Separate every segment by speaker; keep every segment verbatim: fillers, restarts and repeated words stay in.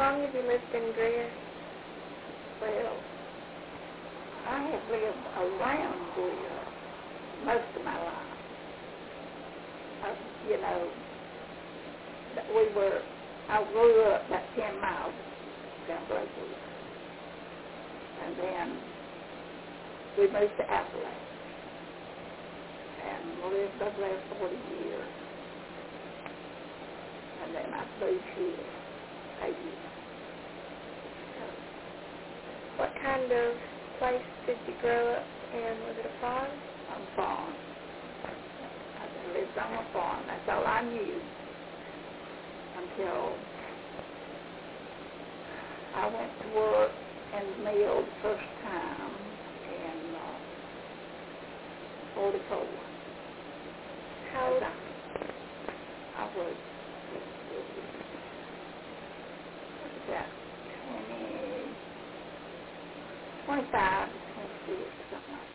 Speaker 1: long have you lived in Greer?
Speaker 2: Well, I have lived around Greer most of my life. Uh, you know, that we were, I grew up about ten miles down Broadwood. And then we moved to Appalachia. And lived over there forty years. And then I moved here eight years.
Speaker 1: What kind of place did you grow up in? Was it a farm?
Speaker 2: On a farm. I lived on a farm. That's all I knew until I went to work in the mill the first time in uh, forty-four.
Speaker 1: How old?
Speaker 2: I was about twenty, twenty-five to twenty-six, something like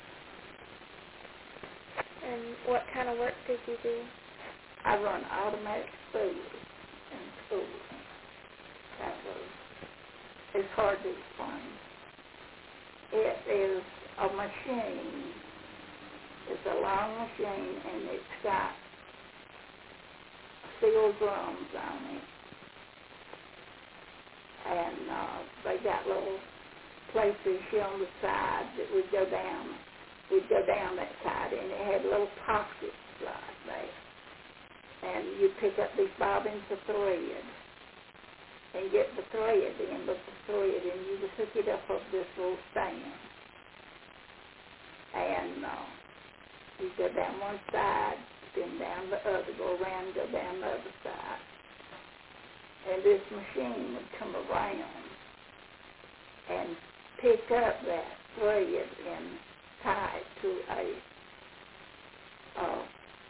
Speaker 2: that.
Speaker 1: And what kind of work did you do?
Speaker 2: I run automatic spoolers in school. That was, it's hard to explain. It is a machine. It's a long machine, and it's got steel drums on it. And uh, they got little places here on the side that would go down. We'd go down that side, and it had little pockets like that. And you pick up these bobbins of thread and get the thread in with the thread, and you just hook it up of this little stand. And uh, you go down one side, then down the other, go around, go down the other side. And this machine would come around and pick up that thread and tie it to a uh,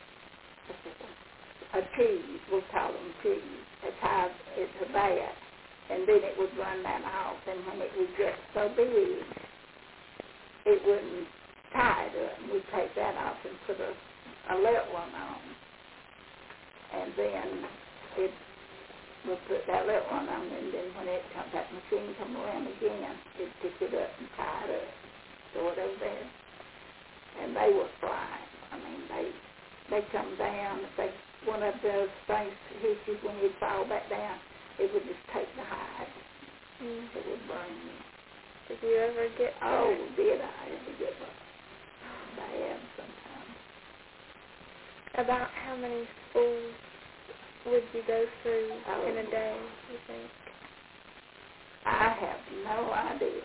Speaker 2: a cheese, we'll call them cheese. It ties it to that, and then it would run that off. And when it would get so big, it wouldn't tie it up. And we'd take that off and put a, a little one on. And then it we'll put that little one on, and then when it comes, that machine come around again, it'd pick it up and tie it up, throw it over there. And they were flying. I mean, they they come down. If they, one of those things hit you when you'd fall back down, it would just take the hide. Mm. It would burn you.
Speaker 1: Did you ever get
Speaker 2: Oh, hurt? Did I ever get bad sometimes.
Speaker 1: About how many spools would you go through
Speaker 2: oh,
Speaker 1: in a day, you think?
Speaker 2: I have no idea.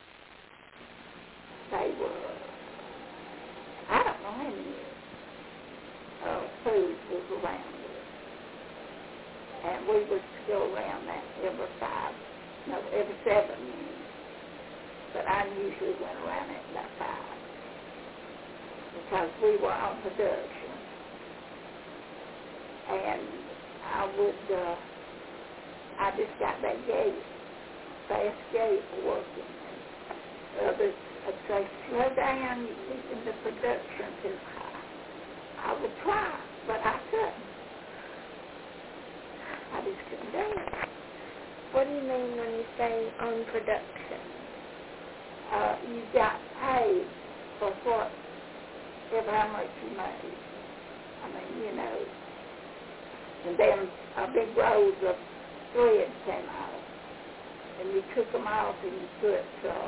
Speaker 2: They were, I don't know how many uh, food was around us. And we would go around that every five, no, every seven minutes. But I usually went around it about five. Because we were on production. And I would, uh, I just got that gate, fast gate working. Others would say, slow down, you're keeping the production too high. I would try, but I couldn't. I just couldn't do it.
Speaker 1: What do you mean when you say on production?
Speaker 2: Uh, you got paid for whatever how much you made. I mean, you know. And then a big rolls of thread came out. And you took them off and you put, uh,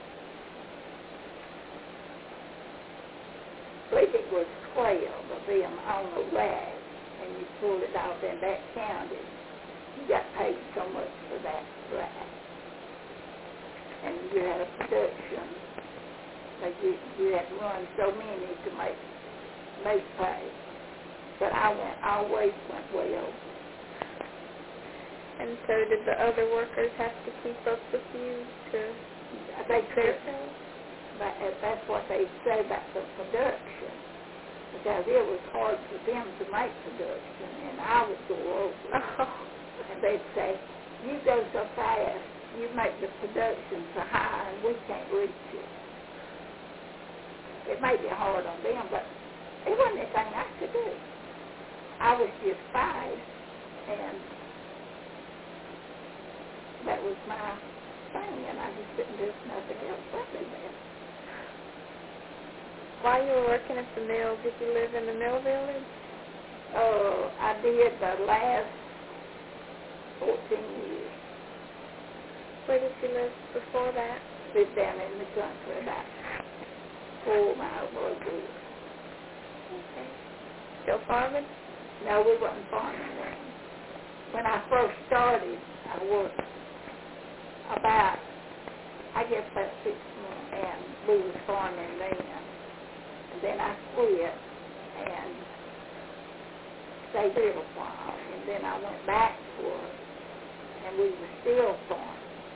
Speaker 2: I believe it was twelve of them on the rack. And you pulled it off, and that counted. You got paid so much for that rack. And you had a production. Like you, you had to run so many to make, make pay. But I went, always went way over.
Speaker 1: And so did the other workers have to keep up with you to
Speaker 2: they
Speaker 1: their
Speaker 2: could,
Speaker 1: pay?
Speaker 2: but that's what they say about the production. Because it was hard for them to make production, and I would go over.
Speaker 1: Oh.
Speaker 2: And they'd say, you go so fast, you make the production so high, and we can't reach it. It may be hard on them, but it wasn't anything I could do. I was just fast, and that was my thing, and I just didn't do nothing else but do that.
Speaker 1: While you were working at the mill, did you live in the mill village?
Speaker 2: Oh, I did the last fourteen years.
Speaker 1: Where did you live before that?
Speaker 2: Lived down in the country, about four miles below here.
Speaker 1: Okay. Still farming?
Speaker 2: No, we wasn't farming then. When I first started, I worked about, I guess about six months, and we was farming then. And then I quit and stayed there a while, and then I went back to work, and we were still farming.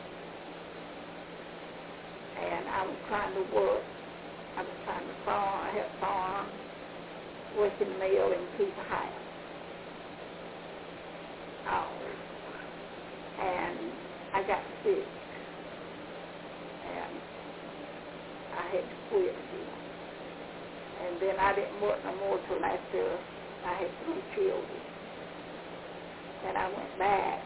Speaker 2: And I was trying to work, I was trying to farm, help farm, work in the mill, and keep a house. Always. And I got sick, and I had to quit again. And then I didn't work no more till after I had three children. And I went back,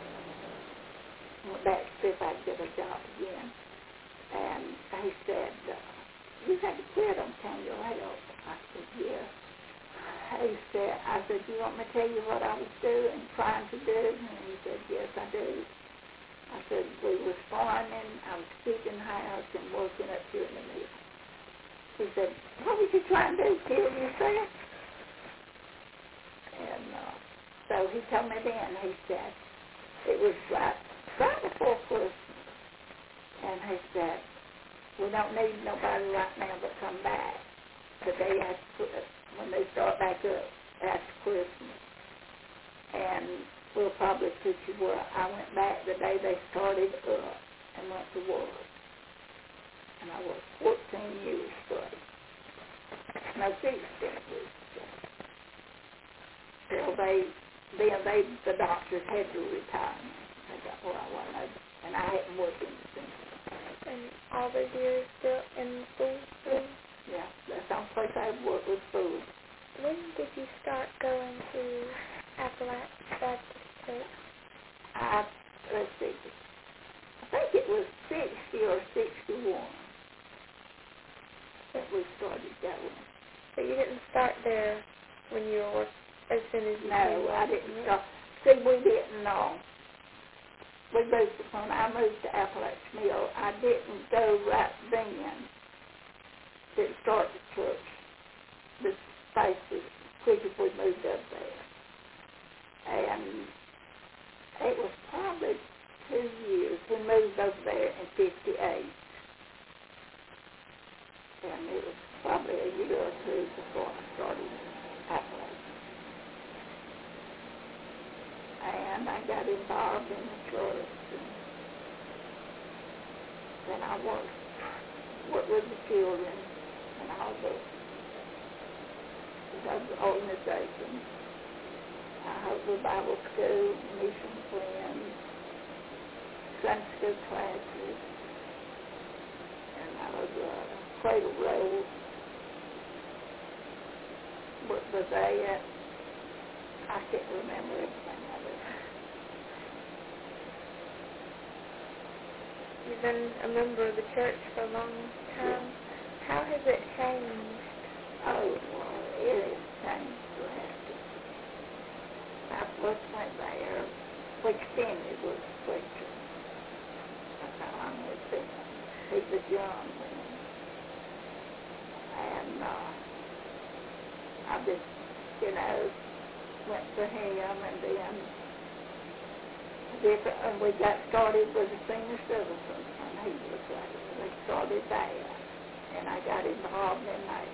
Speaker 2: went back to see if I could get a job again. And he said, uh, you had to quit on Tango Health. I said, yeah. He said, I said, you want me to tell you what I was doing, trying to do? And he said, yes, I do. I said, we was farming, I was keeping house and working up here in the mill. He said, what was you trying to do, kill yourself? And uh, so he told me then, he said, it was right, right before Christmas. And he said, we don't need nobody right now but come back the day after, when they start back up after Christmas. And we'll probably put you where I went back the day they started up and went to work. And I worked fourteen years straight. No, sixteen years straight. Till they, then they, the doctors had to retire me. They got where I wasn't, and I hadn't worked in the since.
Speaker 1: And all those years still in school?
Speaker 2: Yeah, yeah, that's the only place I worked with food.
Speaker 1: When did you start going to Appalachian Baptist Church?
Speaker 2: I, let's see, I think it was sixty or sixty-one that we started going.
Speaker 1: So you didn't start there when you were working, as soon as you
Speaker 2: No,
Speaker 1: came
Speaker 2: I
Speaker 1: working,
Speaker 2: didn't
Speaker 1: right?
Speaker 2: start. See, we didn't know. We moved, when I moved to Appalachian Mill, I didn't go right then to start the church. The space was quick as we moved up there. And it was probably two years. We moved over there in fifty-eight. And it was probably a year or two before I started Appalachian. And I got involved in the church. And then I worked, worked with the children and all the, the organizations. I helped with Bible school, mission friends, Sunday school classes, and I was uh, cradle roll. Worked with that. I can't remember everything I did.
Speaker 1: You've been a member of the church for a long time.
Speaker 2: Yeah.
Speaker 1: How has it changed?
Speaker 2: Oh, well, it has changed drastically. I first went there, which then it was preacher. That's how long it's been. He was young then. And uh, I just, you know, went to him, and then different, and we got started with the senior citizens when he was there. We started there, and I got involved in that.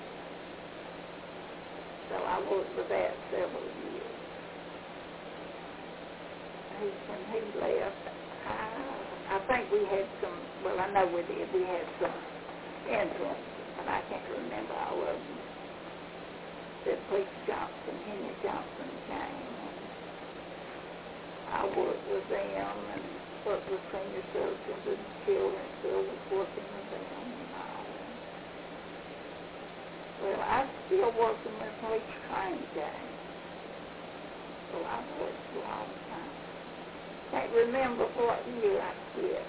Speaker 2: So I worked with that several years. He, when he left, I, I think we had some, well, I know we did, we had some influence, but I can't remember all of them. That Preacher Johnson, Henry Johnson came. I worked with them and worked with senior citizens and children, still was working with them and all. Well, I'm still working with Preacher Crane Gang. So I've worked for a long time. Can't remember what year I quit.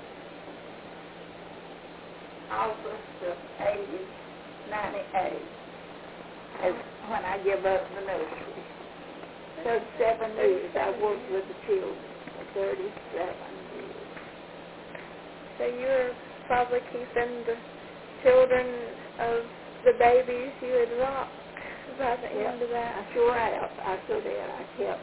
Speaker 2: August of eighty, ninety-eight is when I gave up the nursery. So seven years I worked with the children, thirty-seven years.
Speaker 1: So you were probably keeping the children of the babies you had rocked by the
Speaker 2: Yep.
Speaker 1: end of that.
Speaker 2: I sure have. I sure did. I kept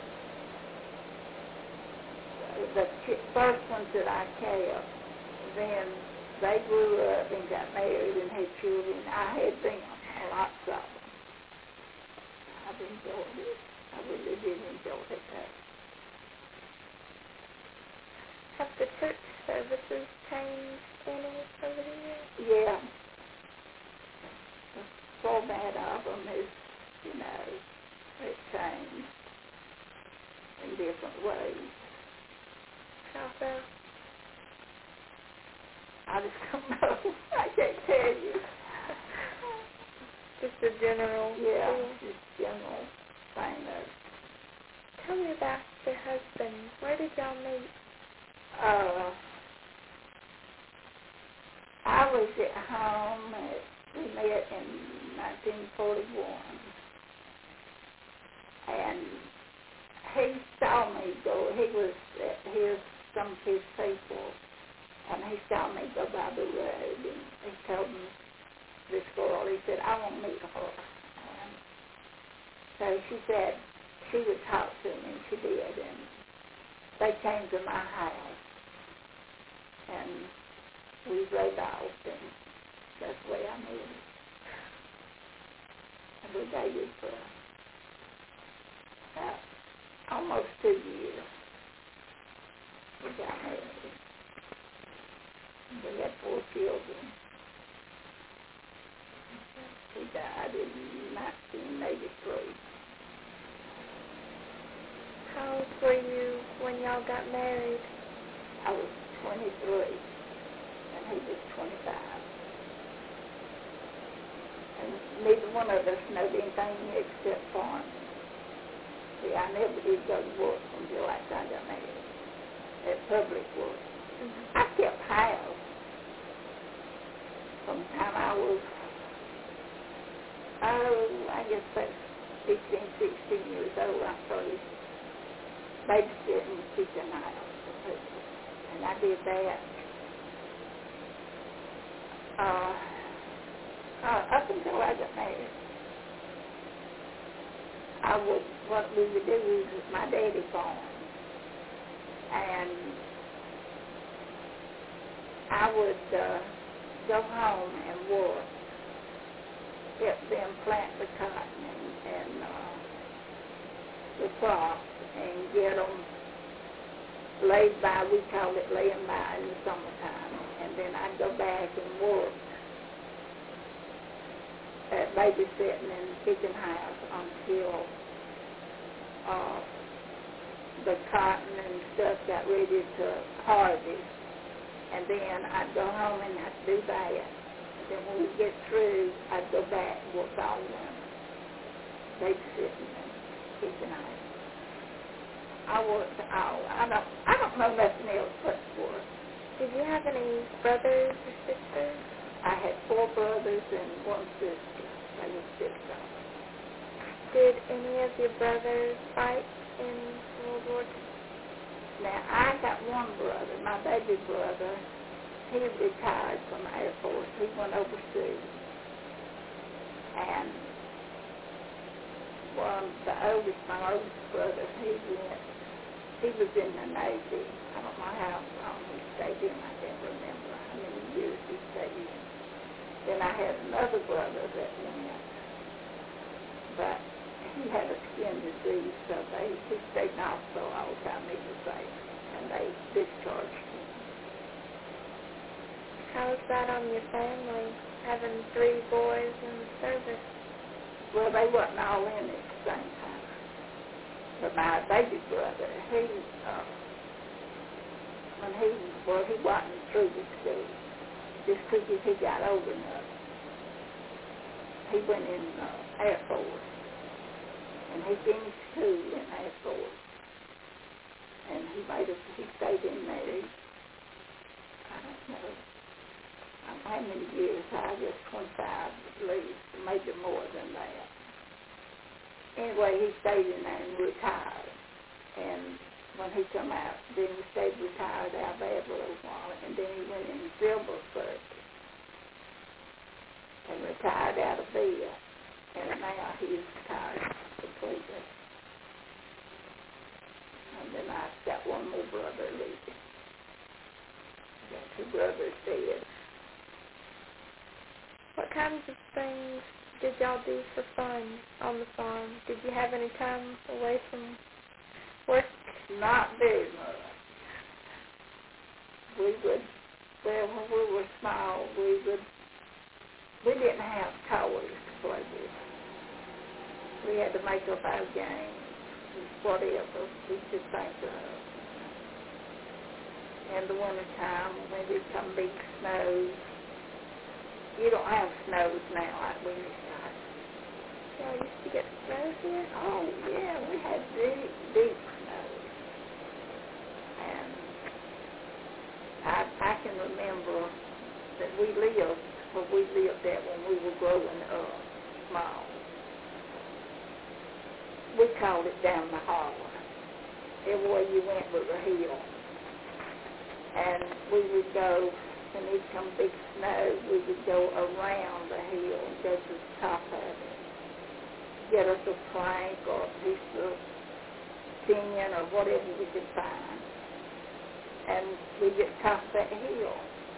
Speaker 2: the ch- first ones that I kept. Then they grew up and got married and had children. I had them, lots of them. I've enjoyed it. I really did enjoy it.
Speaker 1: Have the church services changed any over the years?
Speaker 2: Yeah. The format of them is, you know, it changed in different ways.
Speaker 1: How so?
Speaker 2: I just don't know. I can't tell you.
Speaker 1: Just a general
Speaker 2: Yeah,
Speaker 1: feel.
Speaker 2: just general thing of,
Speaker 1: Tell me about your husband. Where did y'all meet?
Speaker 2: uh, I was at home. At, we met in nineteen forty-one. And he saw me go. He was at his, some of his people. And he saw me go by the road. And he told me, this girl, he said, I want to meet her. And so she said she would talk to me, and she did. And they came to my house. And we rode off, and that's the way I met him. And we dated for about almost two years. We got married. And we had four children. He died in nineteen eighty-three.
Speaker 1: How old were you when y'all got married?
Speaker 2: I was twenty-three, and he was twenty-five. And neither one of us knowed anything except farming. See, I never did go to work until after I got married, at public work.
Speaker 1: Mm-hmm.
Speaker 2: I kept house from the time I was, oh, I guess that's fifteen, sixteen years old. I started babysitting and keeping house for people. And I did that uh, uh, up until I got married. I would, what we would do is my daddy farmed. And I would uh, go home and work, help them plant the cotton and, and uh, the crops and get them laid by. We call it laying by in the summertime. And then I'd go back and work at babysitting and kitchen house until uh, the cotton and stuff got ready to harvest. And then I'd go home and I'd do that. And then when we get through, I'd go back and work all winter, babysitting and kitchen house. I worked all. I don't. I don't know nothing else but work.
Speaker 1: Did you have any brothers or sisters?
Speaker 2: I had four brothers and one sister. They were six of them.
Speaker 1: Did any of your brothers fight in World War Two?
Speaker 2: Now, I got one brother, my baby brother. He retired from the Air Force. He went overseas. And one, the oldest, my oldest brother, he went, he was in the Navy. I don't know how long he stayed in. I can't remember how many years he stayed in. Then I had another brother that went, but he had a skin disease, so they, he stayed in the hospital all the time he was there, and they discharged him.
Speaker 1: How was that on your family, having three boys in the service?
Speaker 2: Well, they wasn't all in at the same time. But my baby brother, he, uh, when he, well, he wasn't through the school, just because he got old enough. He went in uh, Air Force, and he finished school in Air Force, and he made a, he many years, I guess twenty-five at least, maybe more than that. Anyway, he stayed in there and retired. And when he come out, then he stayed retired out there for a little while, and then he went in civil service and retired out of there. And now he's retired completely. And then I've got one more brother living. I've got two brothers dead.
Speaker 1: What kinds of things did y'all do for fun on the farm? Did you have any time away from work?
Speaker 2: Not very much. We would, well, when we were small, we would, we didn't have toys to play with. We had to make up our games, whatever we could think of. In the wintertime, when it come big snows, you don't have snows now like we used to have.
Speaker 1: Y'all used to get snow here?
Speaker 2: Oh, yeah, we had deep, deep snows. And I, I can remember that we lived, where we lived at when we were growing up, small. We called it down the harbor. Everywhere you went was a hill. And we would go, when it come big snow, we would go around the hill and go to the top of it. Get us a plank or a piece of pinion or whatever we could find. And we'd get top of that hill.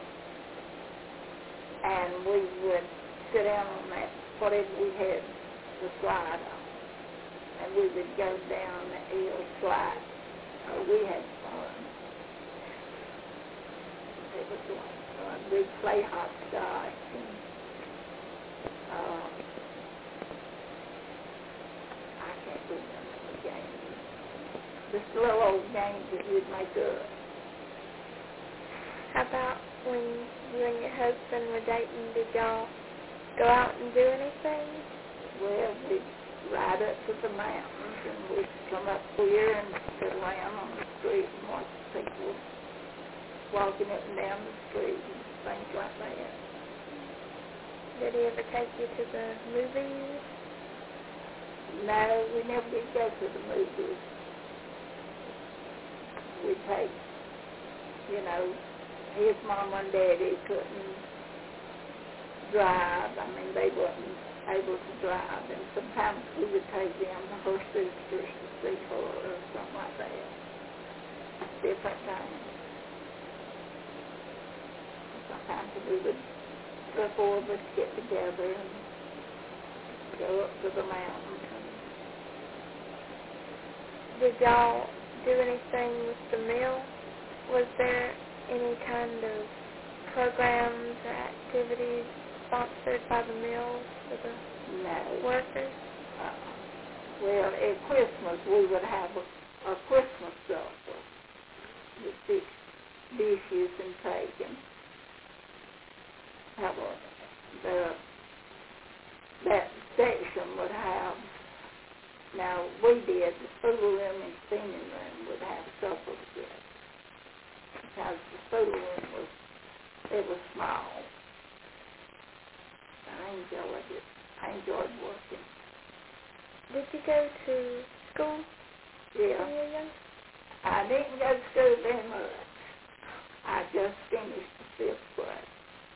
Speaker 2: And we would sit down on that, whatever we had to slide on. And we would go down the hill slide. Oh, we had fun. It was a lot of fun. We'd play hopscotch and uh, I can't remember the games. Just little old games that you'd make up.
Speaker 1: How about when you and your husband were dating, did y'all go out and do anything?
Speaker 2: Well, we'd ride up to the mountains and we'd come up here and sit around on the street and watch people walking up and down the street and things like that.
Speaker 1: Did he ever take you to the movies?
Speaker 2: No, we never did go to the movies. We'd take, you know, his mom and daddy couldn't drive. I mean, they wasn't able to drive, and sometimes we would take them to her sisters to see her or something like that. Different things. Sometimes we would, the four of us get together and go up to the mountains.
Speaker 1: Did y'all do anything with the mill? Was there any kind of programs or activities sponsored by the mill for the
Speaker 2: no.
Speaker 1: workers?
Speaker 2: Uh, well, at Christmas we would have a, a Christmas supper with big dishes and cake and have a, the, that section would have, now we did, the schoolroom and spinning room would have supper together. Because the schoolroom was, it was small. I enjoyed it. I enjoyed working.
Speaker 1: Did you go to school
Speaker 2: Yeah.
Speaker 1: when you were young?
Speaker 2: I didn't go to school very much. I just finished the fifth grade.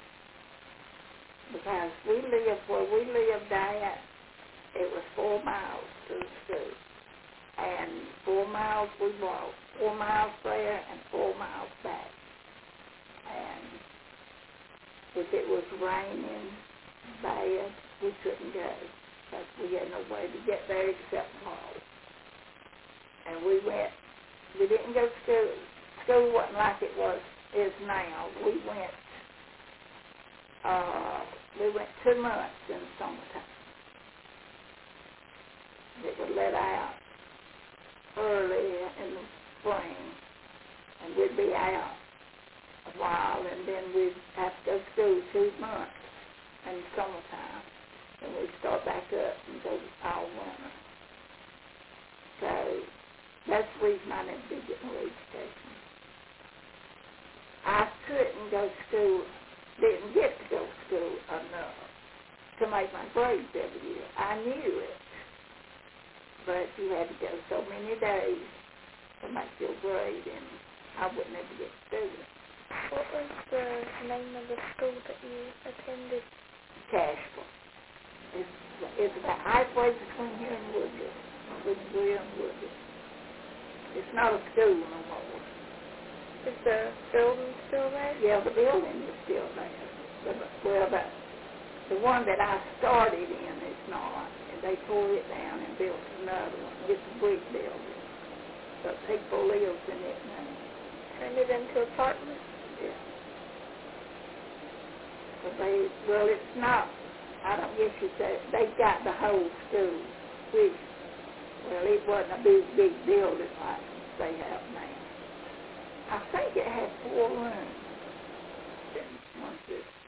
Speaker 2: Because we lived where we lived at, it was four miles to the school. And four miles we walked, four miles there and four miles back. And if it was raining bad, we couldn't go because we had no way to get there except walk. And we went, we didn't go to school. School wasn't like it was is now. We went, uh, we went two months in the summertime. It would let out early in the spring, and we'd be out a while, and then we'd have to go to school two months in the summertime, and we'd start back up and go all winter. So that's the reason I never did get no education. I couldn't go to school, didn't get to go enough to make my grades every year. I knew it, but you had to go so many days to make your grade, and I would never get to do it.
Speaker 1: What was the name of the school that you attended?
Speaker 2: Casper. It's, it's about halfway between here and Woodruff, between Greer and Woodruff. It's not a school no more.
Speaker 1: Is the building still there?
Speaker 2: Yeah, the building is still there. The, well, the, the one that I started in is not. And they tore it down and built another one. It's a brick building. But people live in it now.
Speaker 1: Turned it into apartments?
Speaker 2: Yeah. But they, well, it's not, I don't guess you say, they got the whole school, which, well, it wasn't a big, big building like they have now. I think it had four rooms. One, two,